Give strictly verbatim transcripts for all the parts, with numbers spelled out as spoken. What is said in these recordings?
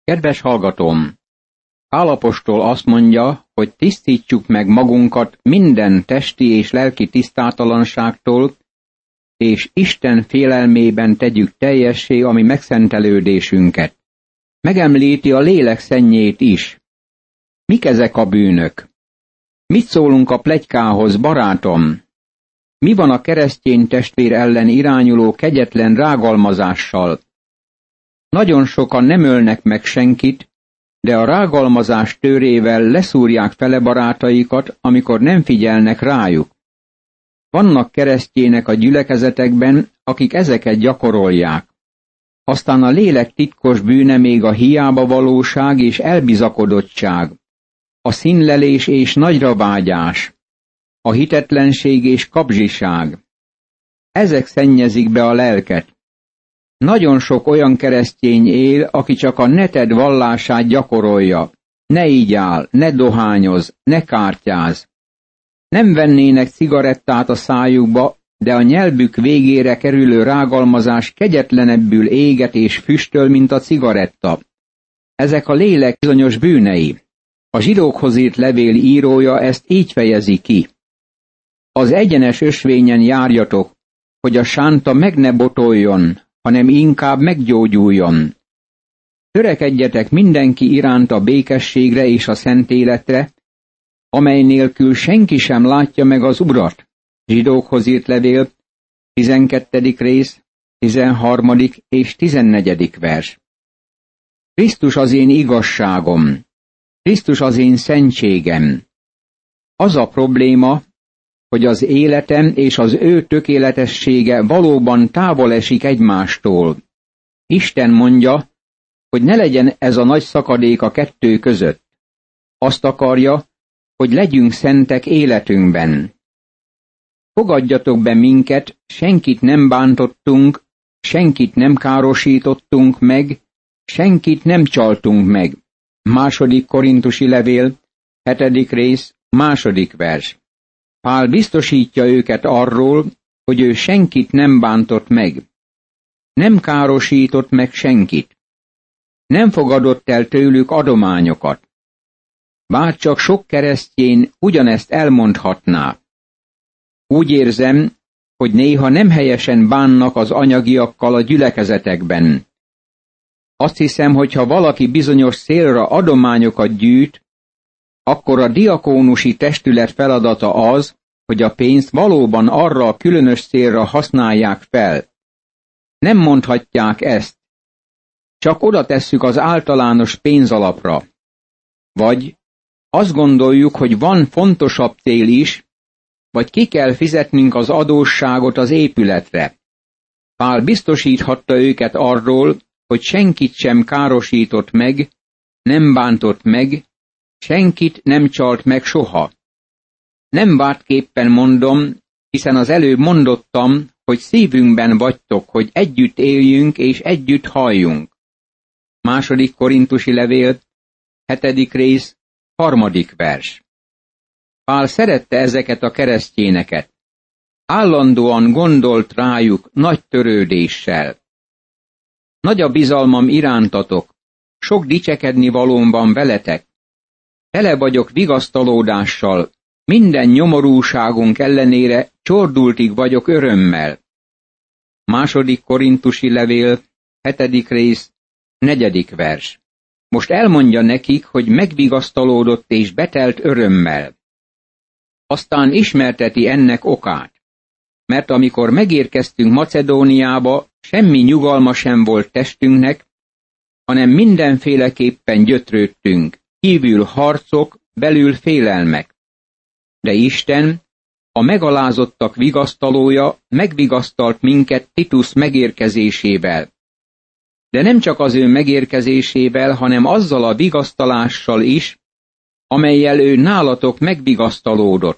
Kedves hallgatóm! Pál apostol azt mondja, hogy tisztítsuk meg magunkat minden testi és lelki tisztátalanságtól, és Isten félelmében tegyük teljessé a mi megszentelődésünket. Megemlíti a lélek szennyét is. Mik ezek a bűnök? Mit szólunk a pletykához, barátom? Mi van a keresztény testvér ellen irányuló kegyetlen rágalmazással? Nagyon sokan nem ölnek meg senkit, de a rágalmazás tőrével leszúrják fele barátaikat, amikor nem figyelnek rájuk. Vannak keresztjének a gyülekezetekben, akik ezeket gyakorolják. Aztán a lélek titkos bűne még a hiába valóság és elbizakodottság, a színlelés és nagyra vágyás, a hitetlenség és kapzsiság. Ezek szennyezik be a lelket. Nagyon sok olyan keresztény él, aki csak a neted vallását gyakorolja. Ne igyál, ne dohányoz, ne kártyáz. Nem vennének cigarettát a szájukba, de a nyelvük végére kerülő rágalmazás kegyetlenebbül éget és füstöl, mint a cigaretta. Ezek a lélek bizonyos bűnei. A zsidókhoz írt levél írója ezt így fejezi ki. Az egyenes ösvényen járjatok, hogy a sánta meg ne botoljon, hanem inkább meggyógyuljon. Törekedjetek mindenki iránt a békességre és a szent életre, amely nélkül senki sem látja meg az Urat. Zsidókhoz írt levél, tizenkettedik rész, tizenharmadik és tizennegyedik vers. Krisztus az én igazságom, Krisztus az én szentségem. Az a probléma, hogy az életem és az ő tökéletessége valóban távol esik egymástól. Isten mondja, hogy ne legyen ez a nagy szakadék a kettő között. Azt akarja, hogy legyünk szentek életünkben. Fogadjatok be minket, senkit nem bántottunk, senkit nem károsítottunk meg, senkit nem csaltunk meg. Második Korintusi levél, hetedik rész, második vers. Pál biztosítja őket arról, hogy ő senkit nem bántott meg. Nem károsított meg senkit. Nem fogadott el tőlük adományokat. Bárcsak sok keresztjén ugyanezt elmondhatná. Úgy érzem, hogy néha nem helyesen bánnak az anyagiakkal a gyülekezetekben. Azt hiszem, hogy ha valaki bizonyos célra adományokat gyűjt, akkor a diakónusi testület feladata az, hogy a pénzt valóban arra a különös célra használják fel. Nem mondhatják ezt. Csak oda tesszük az általános pénzalapra. Vagy azt gondoljuk, hogy van fontosabb cél is, vagy ki kell fizetnünk az adósságot az épületre. Pál biztosíthatta őket arról, hogy senkit sem károsított meg, nem bántott meg, senkit nem csalt meg soha. Nem vádképpen mondom, hiszen az előbb mondottam, hogy szívünkben vagytok, hogy együtt éljünk és együtt halljunk. Második Korintusi levél, hetedik rész, harmadik vers. Pál szerette ezeket a keresztjéneket. Állandóan gondolt rájuk nagy törődéssel. Nagy a bizalmam irántatok, sok dicsekedni valóm van veletek. Tele vagyok vigasztalódással, minden nyomorúságunk ellenére csordultig vagyok örömmel. Második Korintusi levél, hetedik rész, negyedik vers. Most elmondja nekik, hogy megvigasztalódott és betelt örömmel. Aztán ismerteti ennek okát, mert amikor megérkeztünk Macedóniába, semmi nyugalma sem volt testünknek, hanem mindenféleképpen gyötrődtünk, kívül harcok, belül félelmek. De Isten, a megalázottak vigasztalója, megvigasztalt minket Titus megérkezésével. De nem csak az ő megérkezésével, hanem azzal a vigasztalással is, amellyel ő nálatok megvigasztalódott.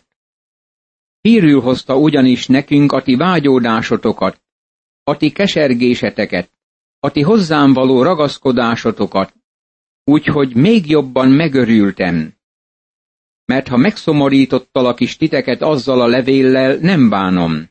Hírül hozta ugyanis nekünk a ti vágyódásotokat, a ti kesergéseteket, a ti hozzám való ragaszkodásotokat, úgyhogy még jobban megörültem. Mert ha megszomorítottalak is titeket azzal a levéllel, nem bánom.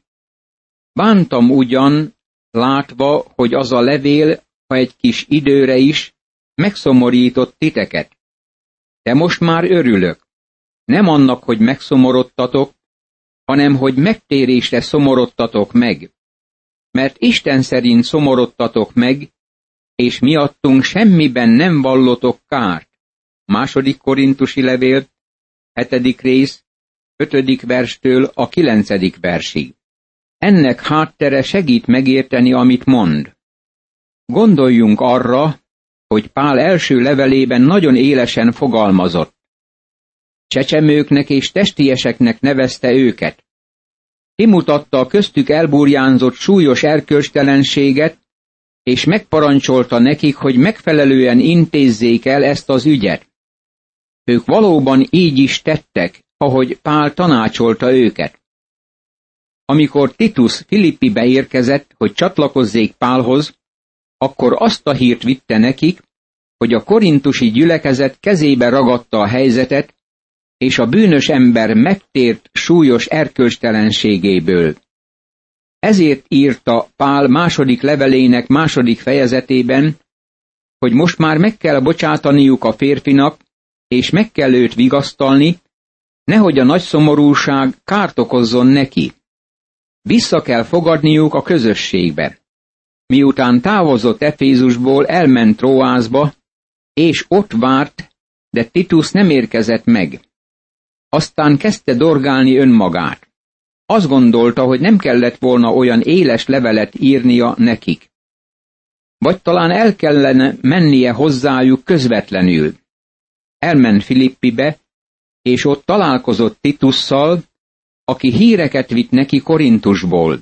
Bántam ugyan, látva, hogy az a levél, ha egy kis időre is, megszomorított titeket. De most már örülök. Nem annak, hogy megszomorodtatok, hanem hogy megtérésre szomorodtatok meg. Mert Isten szerint szomorodtatok meg, és miattunk semmiben nem vallotok kárt. Második Korintusi levél, hetedik rész, ötödik verstől a kilencedik versig. Ennek háttere segít megérteni, amit mond. Gondoljunk arra, hogy Pál első levelében nagyon élesen fogalmazott. Csecsemőknek és testieseknek nevezte őket. Kimutatta a köztük elburjánzott súlyos erkölcstelenséget, és megparancsolta nekik, hogy megfelelően intézzék el ezt az ügyet. Ők valóban így is tettek, ahogy Pál tanácsolta őket. Amikor Titus Filippibe érkezett, hogy csatlakozzék Pálhoz, akkor azt a hírt vitte nekik, hogy a korintusi gyülekezet kezébe ragadta a helyzetet, és a bűnös ember megtért súlyos erkölcstelenségéből. Ezért írta Pál második levelének második fejezetében, hogy most már meg kell bocsátaniuk a férfinak, és meg kell őt vigasztalni, nehogy a nagy szomorúság kárt okozzon neki. Vissza kell fogadniuk a közösségbe. Miután távozott Efézusból, elment Tróászba, és ott várt, de Titus nem érkezett meg. Aztán kezdte dorgálni önmagát. Azt gondolta, hogy nem kellett volna olyan éles levelet írnia nekik. Vagy talán el kellene mennie hozzájuk közvetlenül. Elment Filippibe, és ott találkozott Titusszal, aki híreket vitt neki Korintusból.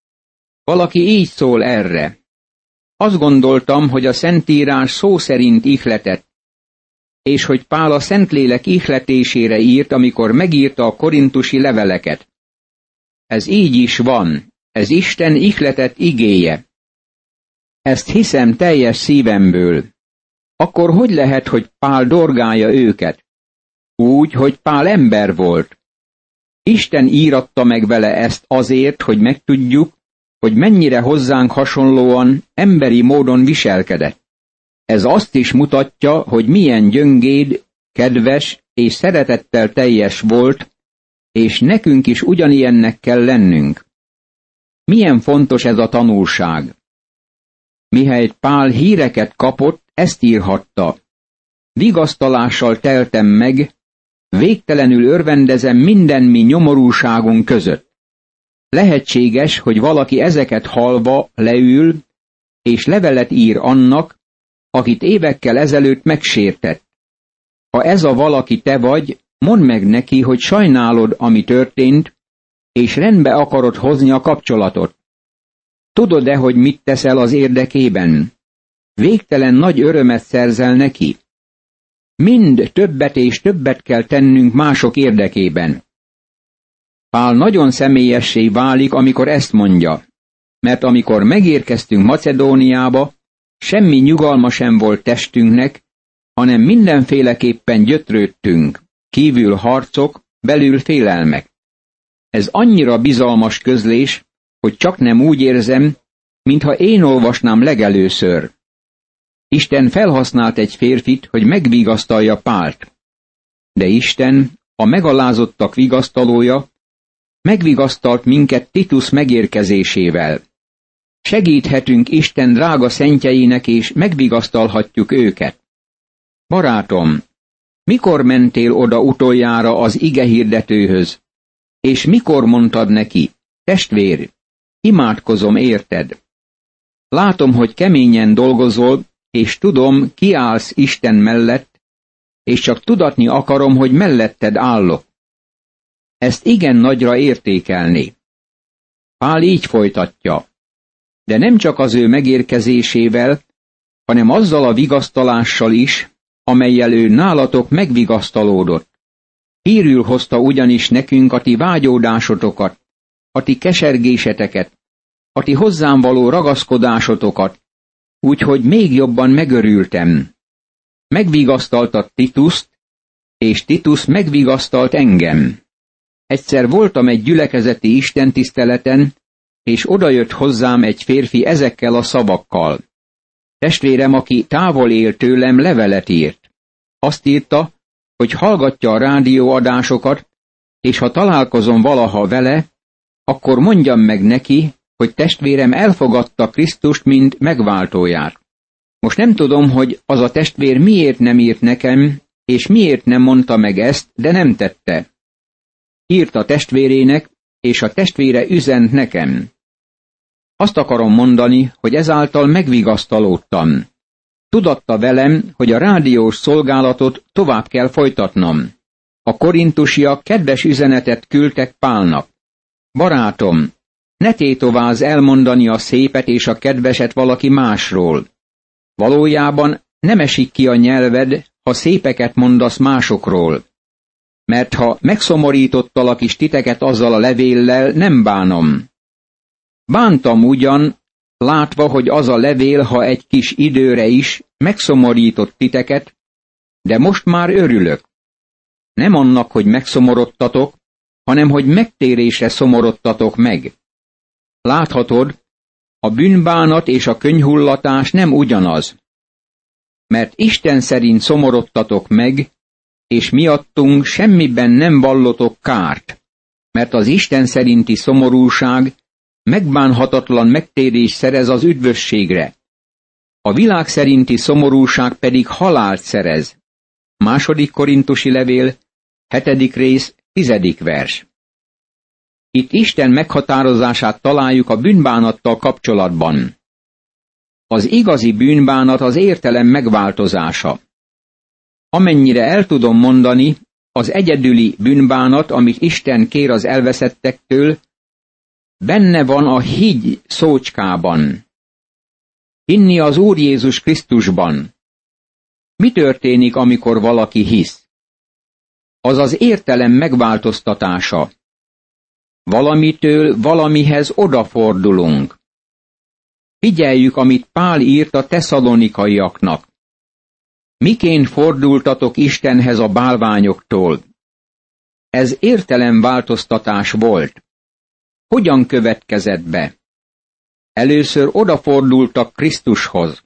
Valaki így szól erre. Azt gondoltam, hogy a Szentírás szó szerint ihletett, és hogy Pál a Szentlélek ihletésére írt, amikor megírta a korintusi leveleket. Ez így is van, ez Isten ihletett igéje. Ezt hiszem teljes szívemből. Akkor hogy lehet, hogy Pál dorgálja őket? Úgy, hogy Pál ember volt. Isten íratta meg vele ezt azért, hogy megtudjuk, hogy mennyire hozzánk hasonlóan emberi módon viselkedett. Ez azt is mutatja, hogy milyen gyöngéd, kedves és szeretettel teljes volt, és nekünk is ugyanilyennek kell lennünk. Milyen fontos ez a tanulság. Mihelyt Pál híreket kapott, ezt írhatta. Vigasztalással teltem meg, végtelenül örvendezem minden mi nyomorúságunk között. Lehetséges, hogy valaki ezeket hallva leül, és levelet ír annak, akit évekkel ezelőtt megsértett. Ha ez a valaki te vagy, mondd meg neki, hogy sajnálod, ami történt, és rendbe akarod hozni a kapcsolatot. Tudod-e, hogy mit teszel az érdekében? Végtelen nagy örömet szerzel neki. Mind többet és többet kell tennünk mások érdekében. Pál nagyon személyessé válik, amikor ezt mondja, mert amikor megérkeztünk Macedóniába, semmi nyugalma sem volt testünknek, hanem mindenféleképpen gyötrődtünk, kívül harcok, belül félelmek. Ez annyira bizalmas közlés, hogy csak nem úgy érzem, mintha én olvasnám legelőször. Isten felhasznált egy férfit, hogy megvigasztalja Pált. De Isten, a megalázottak vigasztalója, megvigasztalt minket Titus megérkezésével. Segíthetünk Isten drága szentjeinek, és megvigasztalhatjuk őket. Barátom, mikor mentél oda utoljára az igehirdetőhöz, és mikor mondtad neki, testvér, imádkozom érted? Látom, hogy keményen dolgozol, és tudom, kiállsz Isten mellett, és csak tudatni akarom, hogy melletted állok. Ezt igen nagyra értékelni. Pál így folytatja. De nem csak az ő megérkezésével, hanem azzal a vigasztalással is, amellyel ő nálatok megvigasztalódott. Hírül hozta ugyanis nekünk a ti vágyódásotokat, a ti kesergéseteket, a ti hozzám való ragaszkodásotokat, úgyhogy még jobban megörültem. Megvigasztaltat Tituszt, és Titus megvigasztalt engem. Egyszer voltam egy gyülekezeti istentiszteleten, és odajött hozzám egy férfi ezekkel a szavakkal. Testvérem, aki távol él tőlem, levelet írt. Azt írta, hogy hallgatja a rádióadásokat, és ha találkozom valaha vele, akkor mondjam meg neki, hogy testvérem elfogadta Krisztust, mint megváltóját. Most nem tudom, hogy az a testvér miért nem írt nekem, és miért nem mondta meg ezt, de nem tette. Írt a testvérének, és a testvére üzent nekem. Azt akarom mondani, hogy ezáltal megvigasztalódtam. Tudatta velem, hogy a rádiós szolgálatot tovább kell folytatnom. A korintusiak kedves üzenetet küldtek Pálnak. Barátom, ne tétovázz elmondani a szépet és a kedveset valaki másról. Valójában nem esik ki a nyelved, ha szépeket mondasz másokról. Mert ha megszomorítottalak is titeket azzal a levéllel, nem bánom. Bántam ugyan, látva, hogy az a levél, ha egy kis időre is megszomorított titeket, de most már örülök. Nem annak, hogy megszomorodtatok, hanem hogy megtérésre szomorodtatok meg. Láthatod, a bűnbánat és a könnyhullatás nem ugyanaz. Mert Isten szerint szomorodtatok meg, és miattunk semmiben nem vallotok kárt, mert az Isten szerinti szomorúság megbánhatatlan megtérés szerez az üdvösségre. A világ szerinti szomorúság pedig halált szerez. Második korintusi levél, hetedik rész, tizedik vers. Itt Isten meghatározását találjuk a bűnbánattal kapcsolatban. Az igazi bűnbánat az értelem megváltozása. Amennyire el tudom mondani, az egyedüli bűnbánat, amit Isten kér az elveszettektől, benne van a higgy szócskában. Hinni az Úr Jézus Krisztusban. Mi történik, amikor valaki hisz? Az az értelem megváltoztatása. Valamitől valamihez odafordulunk. Figyeljük, amit Pál írt a tesszalonikaiaknak. Miként fordultatok Istenhez a bálványoktól? Ez értelemváltoztatás volt. Hogyan következett be? Először odafordultak Krisztushoz.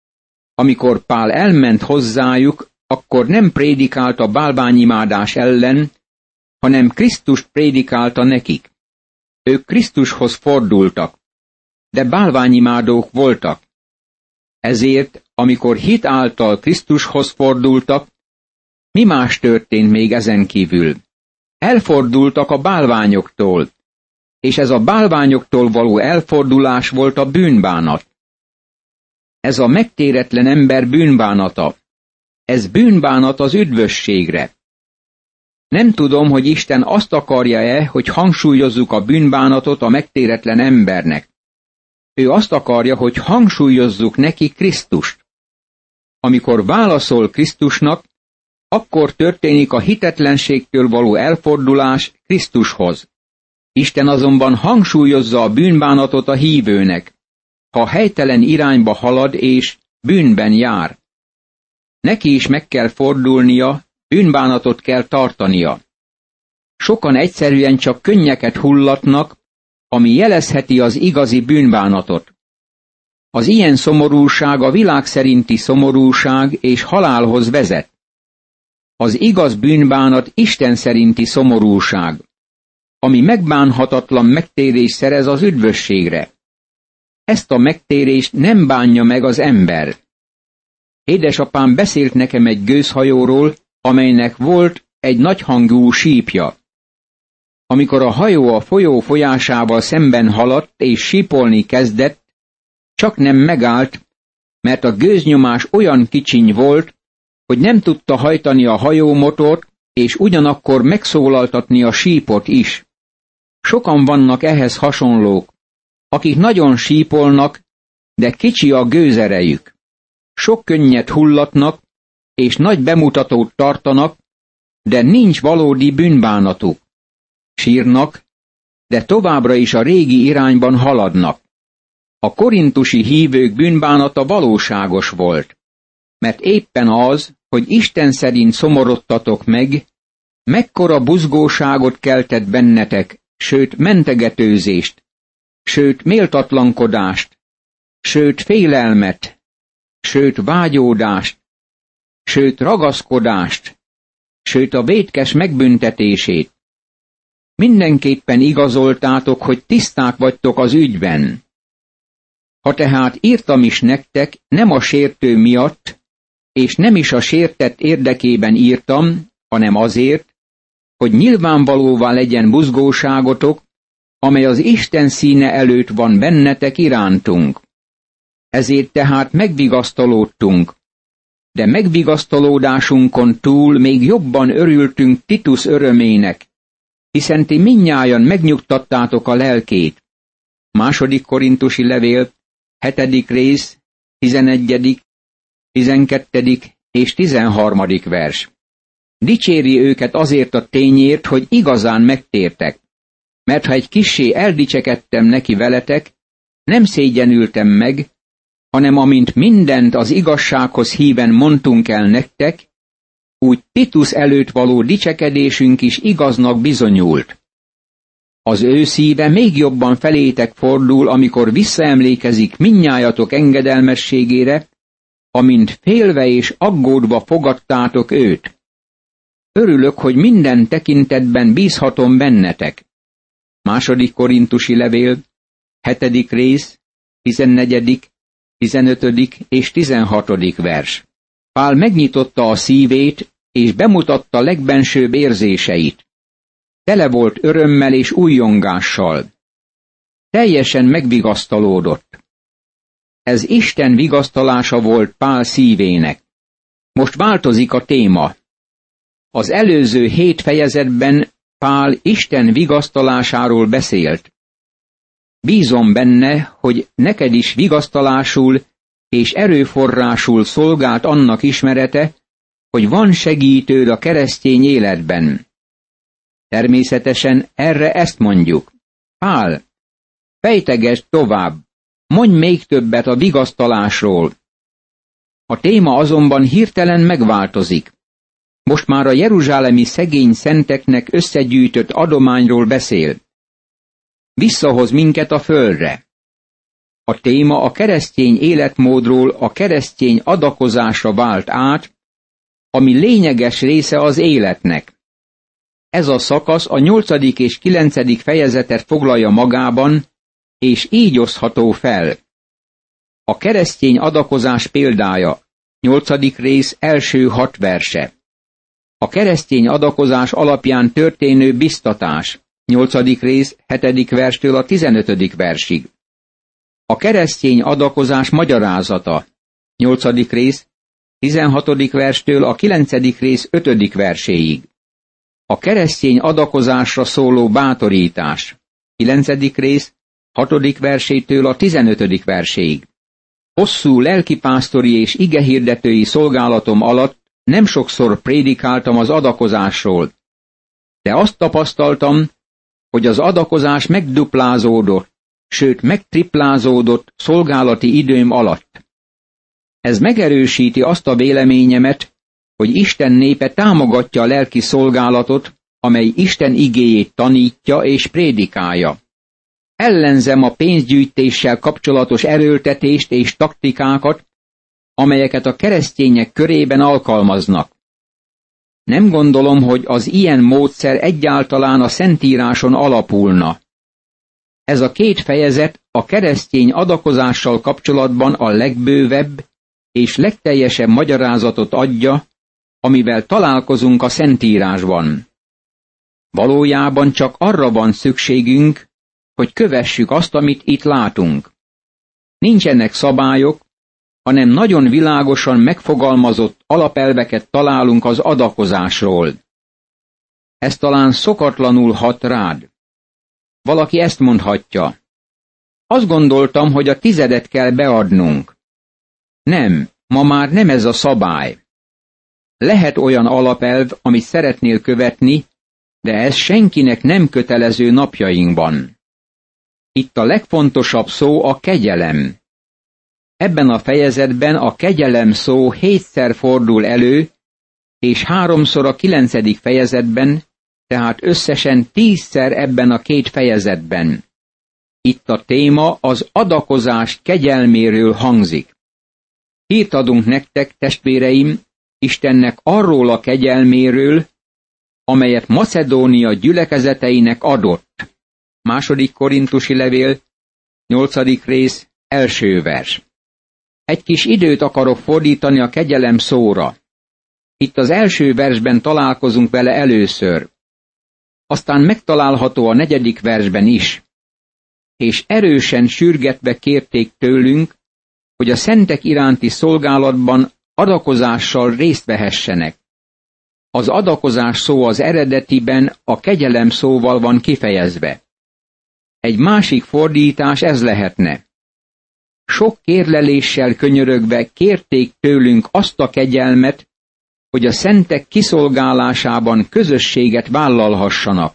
Amikor Pál elment hozzájuk, akkor nem prédikált a bálványimádás ellen, hanem Krisztust prédikálta nekik. Ők Krisztushoz fordultak, de bálványimádók voltak. Ezért, amikor hit által Krisztushoz fordultak, mi más történt még ezen kívül? Elfordultak a bálványoktól, és ez a bálványoktól való elfordulás volt a bűnbánat. Ez a megtéretlen ember bűnbánata. Ez bűnbánat az üdvösségre. Nem tudom, hogy Isten azt akarja-e, hogy hangsúlyozzuk a bűnbánatot a megtéretlen embernek. Ő azt akarja, hogy hangsúlyozzuk neki Krisztust. Amikor válaszol Krisztusnak, akkor történik a hitetlenségtől való elfordulás Krisztushoz. Isten azonban hangsúlyozza a bűnbánatot a hívőnek, ha helytelen irányba halad és bűnben jár. Neki is meg kell fordulnia, bűnbánatot kell tartania. Sokan egyszerűen csak könnyeket hullatnak, ami jelezheti az igazi bűnbánatot. Az ilyen szomorúság a világ szerinti szomorúság és halálhoz vezet. Az igaz bűnbánat Isten szerinti szomorúság, ami megbánhatatlan megtérés szerez az üdvösségre. Ezt a megtérést nem bánja meg az ember. Édesapám beszélt nekem egy gőzhajóról, amelynek volt egy nagyhangú sípja. Amikor a hajó a folyó folyásával szemben haladt és sípolni kezdett, csak nem megállt, mert a gőznyomás olyan kicsiny volt, hogy nem tudta hajtani a hajómotort, és ugyanakkor megszólaltatni a sípot is. Sokan vannak ehhez hasonlók, akik nagyon sípolnak, de kicsi a gőzerejük. Sok könnyet hullatnak, és nagy bemutatót tartanak, de nincs valódi bűnbánatuk. Sírnak, de továbbra is a régi irányban haladnak. A korintusi hívők bűnbánata valóságos volt, mert éppen az, hogy Isten szerint szomorodtatok meg, mekkora buzgóságot keltett bennetek, sőt mentegetőzést, sőt méltatlankodást, sőt félelmet, sőt vágyódást, sőt ragaszkodást, sőt a vétkes megbüntetését. Mindenképpen igazoltátok, hogy tiszták vagytok az ügyben. Ha tehát írtam is nektek, nem a sértő miatt, és nem is a sértett érdekében írtam, hanem azért, hogy nyilvánvalóvá legyen buzgóságotok, amely az Isten színe előtt van bennetek irántunk. Ezért tehát megvigasztalódtunk, de megvigasztalódásunkon túl még jobban örültünk Titus örömének, hiszen ti mindnyájan megnyugtattátok a lelkét. Második Korintusi levél, hetedik rész, tizenegyedik, tizenkettedik és tizenharmadik vers. Dicséri őket azért a tényért, hogy igazán megtértek, mert ha egy kissé eldicsekedtem neki veletek, nem szégyenültem meg, hanem amint mindent az igazsághoz híven mondtunk el nektek, úgy Titus előtt való dicsekedésünk is igaznak bizonyult. Az ő szíve még jobban felétek fordul, amikor visszaemlékezik mindnyájatok engedelmességére, amint félve és aggódva fogadtátok őt. Örülök, hogy minden tekintetben bízhatom bennetek. Második Korintusi levél, hetedik rész, tizennegyedik, tizenötödik és tizenhatodik vers. Pál megnyitotta a szívét, és bemutatta legbensőbb érzéseit. Tele volt örömmel és újjongással. Teljesen megvigasztalódott. Ez Isten vigasztalása volt Pál szívének. Most változik a téma. Az előző hét fejezetben Pál Isten vigasztalásáról beszélt. Bízom benne, hogy neked is vigasztalásul és erőforrásul szolgált annak ismerete, hogy van segítőd a keresztény életben. Természetesen erre ezt mondjuk. Pál, fejtegesd tovább, mondj még többet a vigasztalásról. A téma azonban hirtelen megváltozik. Most már a jeruzsálemi szegény szenteknek összegyűjtött adományról beszél. Visszahoz minket a földre. A téma a keresztény életmódról a keresztény adakozásra vált át, ami lényeges része az életnek. Ez a szakasz a nyolcadik és kilencedik fejezetet foglalja magában, és így osztható fel. A keresztény adakozás példája, nyolcadik rész első hat verse. A keresztény adakozás alapján történő biztatás, nyolcadik rész hetedik verstől a tizenötödik versig. A keresztény adakozás magyarázata, nyolcadik rész, tizenhatodik verstől a kilencedik rész ötödik verséig. A keresztény adakozásra szóló bátorítás, kilencedik rész, hatodik versétől a tizenötödik verséig. Hosszú lelkipásztori és igehirdetői szolgálatom alatt nem sokszor prédikáltam az adakozásról, de azt tapasztaltam, hogy az adakozás megduplázódott, sőt megtriplázódott szolgálati időm alatt. Ez megerősíti azt a véleményemet, hogy Isten népe támogatja a lelki szolgálatot, amely Isten igéjét tanítja és prédikálja. Ellenzem a pénzgyűjtéssel kapcsolatos erőltetést és taktikákat, amelyeket a keresztények körében alkalmaznak. Nem gondolom, hogy az ilyen módszer egyáltalán a Szentíráson alapulna. Ez a két fejezet a keresztény adakozással kapcsolatban a legbővebb és legteljesebb magyarázatot adja, amivel találkozunk a Szentírásban. Valójában csak arra van szükségünk, hogy kövessük azt, amit itt látunk. Nincsenek szabályok, hanem nagyon világosan megfogalmazott alapelveket találunk az adakozásról. Ez talán szokatlanul hat rád. Valaki ezt mondhatja. Azt gondoltam, hogy a tizedet kell beadnunk. Nem, ma már nem ez a szabály. Lehet olyan alapelv, amit szeretnél követni, de ez senkinek nem kötelező napjainkban. Itt a legfontosabb szó a kegyelem. Ebben a fejezetben a kegyelem szó hétszer fordul elő, és háromszor a kilencedik fejezetben, tehát összesen tízszer ebben a két fejezetben. Itt a téma az adakozás kegyelméről hangzik. Hírt adunk nektek, testvéreim, Istennek arról a kegyelméről, amelyet Macedónia gyülekezeteinek adott. Második Korintusi levél, nyolcadik rész, első vers. Egy kis időt akarok fordítani a kegyelem szóra. Itt az első versben találkozunk vele először. Aztán megtalálható a negyedik versben is. És erősen sürgetve kérték tőlünk, hogy a szentek iránti szolgálatban adakozással részt vehessenek. Az adakozás szó az eredetiben a kegyelem szóval van kifejezve. Egy másik fordítás ez lehetne. Sok kérleléssel könyörögve kérték tőlünk azt a kegyelmet, hogy a szentek kiszolgálásában közösséget vállalhassanak.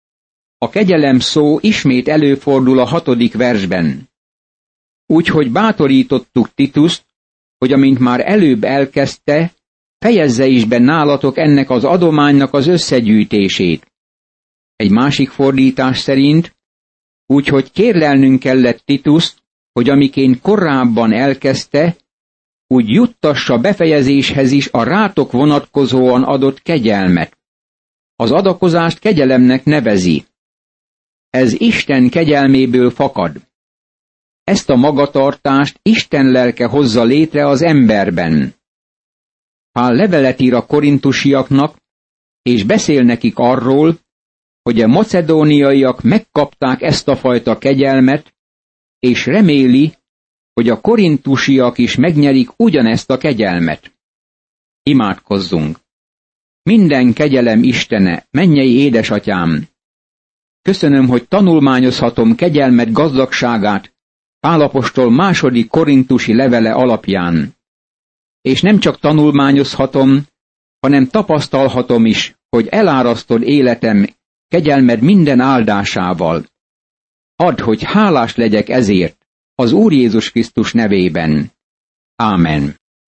A kegyelem szó ismét előfordul a hatodik versben. Úgyhogy bátorítottuk Tituszt, hogy amint már előbb elkezdte, fejezze is be nálatok ennek az adománynak az összegyűjtését. Egy másik fordítás szerint, úgyhogy kérlelnünk kellett Tituszt, hogy amiként korábban elkezdte, úgy juttassa befejezéshez is a rátok vonatkozóan adott kegyelmet. Az adakozást kegyelemnek nevezi. Ez Isten kegyelméből fakad. Ezt a magatartást Isten lelke hozza létre az emberben. Pál levelet ír a korintusiaknak, és beszél nekik arról, hogy a macedóniaiak megkapták ezt a fajta kegyelmet, és reméli, hogy a korintusiak is megnyerik ugyanezt a kegyelmet. Imádkozzunk! Minden kegyelem Istene, mennyei édesatyám! Köszönöm, hogy tanulmányozhatom kegyelmet gazdagságát Pál apostol második korintusi levele alapján. És nem csak tanulmányozhatom, hanem tapasztalhatom is, hogy elárasztod életem kegyelmed minden áldásával. Add, hogy hálás legyek ezért, az Úr Jézus Krisztus nevében. Ámen.